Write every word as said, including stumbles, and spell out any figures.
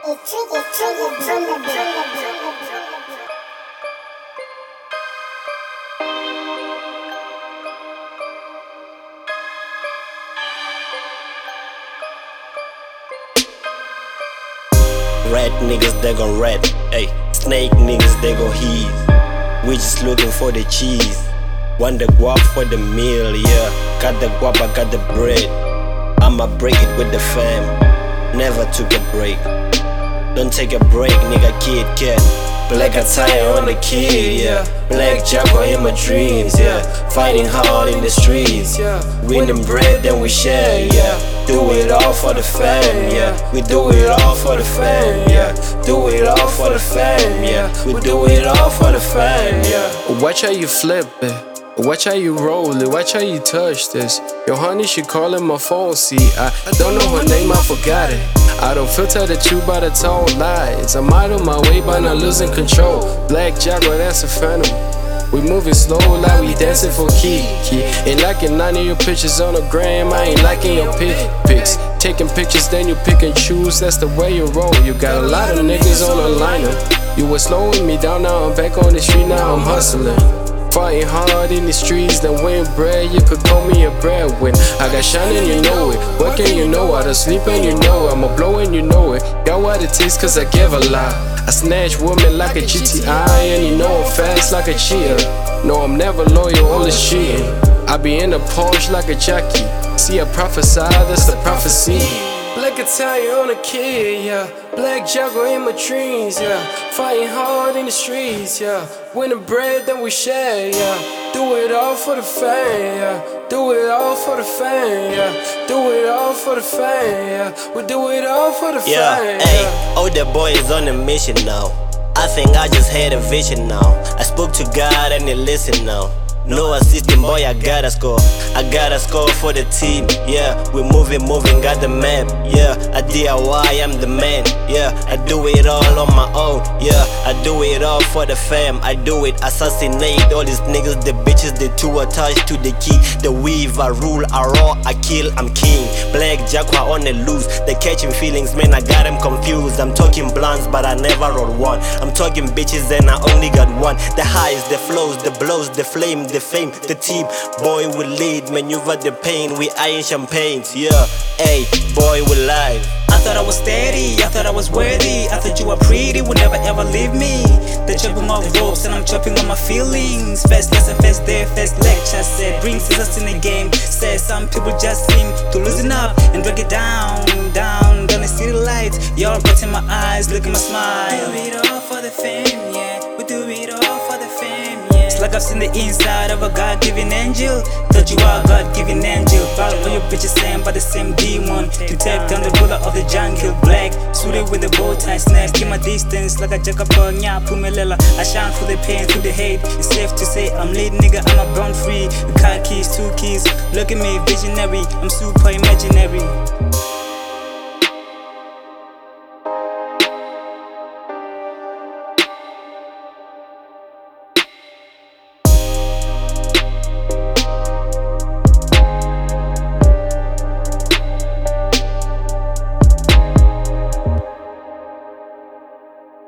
Rat niggas, they gon' rat. Ayy, snake niggas, they gon' heave. We just looking for the cheese. Want the guap for the meal, yeah. Got the guap, I got the bread. I'ma break it with the fam. Never took a break. Don't take a break, nigga, kid, cat. Black attire on the kid, yeah. Black Jaguar in my dreams, yeah. Fighting hard in the streets, yeah. Winning bread, then we share, yeah. Do it all for the fam, yeah. We do it all for the fam, yeah. Do it all for the fam, yeah. We do it all for the fam, yeah. Watch how you flip it. Watch how you roll it, watch how you touch this. Yo, honey, she calling my phone, see, I don't know her name, I forgot it. I don't filter the truth by the tone lies. I'm out of my way by not losing control. Black Jaguar, that's a phantom. We moving slow like we dancing for Kiki. Ain't liking none of your pictures on the gram, I ain't liking your pic pics. Taking pictures, then you pick and choose, that's the way you roll. You got a lot of niggas on the lineup. You was slowing me down, now I'm back on the street, now I'm hustling. Fighting hard in the streets, then win bread, you could call me a breadwin. I got shine and you know it, working you know it, I sleep and you know it, I'm a blow and you know it. Got what it takes cause I give a lot. I snatch women like a G T I, and you know I'm fast like a cheater. No, I'm never loyal, always cheating. I be in a Porsche like a jockey. See, I prophesy, that's the prophecy. Black attire on a kid, yeah. Black Jaguar in my dreams, yeah. Fighting hard in the streets, yeah. Winning bread, then we share, yeah. Do it all for the fam, yeah. Do it all for the fam, yeah. Do it all for the fam, yeah. We do it all for the yeah, fam, hey, yeah. oh, that boy is on a mission now. I think I just had a vision now. I spoke to God and he listened now. No assistant, boy, I gotta score. I gotta score for the team, yeah. We moving, moving, got the map, yeah. I D I Y, I'm the man, yeah. I do it all on my own, yeah. I do it all for the fam. I do it, assassinate all these niggas, the bitches, they too attached to the key. The weave, I rule, I roar, I kill, I'm king. Black Jaguar on the loose, they catching feelings, man, I got them confused. I'm talking blunts, but I never roll one. I'm talking bitches and I only got one. The highs, the flows, the blows, the flame, the fame, the team, boy we lead, maneuver the pain, we eyeing champagnes, yeah, hey, boy we live. I thought I was steady, I thought I was worthy, I thought you were pretty, would never ever leave me. They're chopping off ropes and I'm chopping on my feelings. Fast lesson, fast day, fast lecture, said bring scissors in the game. Said some people just seem to loosen up and drag it down, down, down the city lights. Y'all got in my eyes, look at my smile. We do it all for the fame, yeah, we do it all for the fame, yeah. It's like I've seen the inside of a God-given angel. Thought you are a God-given angel. Proud of your bitches, same by the same demon. To take down the ruler of the jungle. Black, suited with a bow tie snap. Keep my distance like a jacob nya pumelela. I shine through the pain, through the hate. It's safe to say I'm late, nigga, I'm a born free. Car keys, two keys. Look at me, visionary. I'm super imaginary.